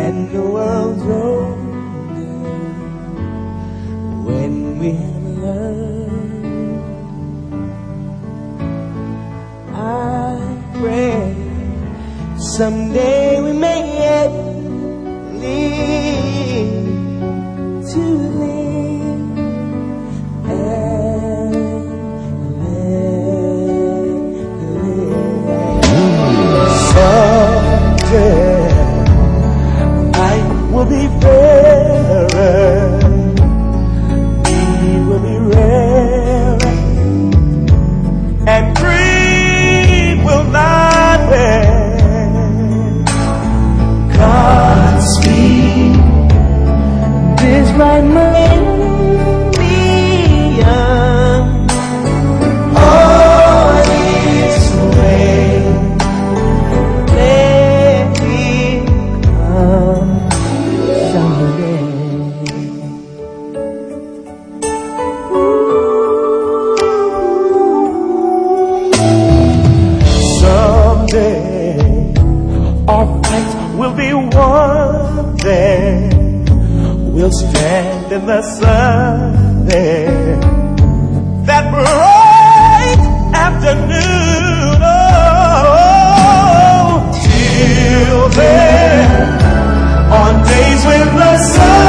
and the world's older when we have learned. I pray someday we may yet live to live and live. Someday I will be fairer, we will be rare, and grief will not end. Godspeed, this right millennium, on its way. Let it come someday. Someday our fight will be won there. We'll stand in the sun there, that bright afternoon. Oh, till then, on days when the sun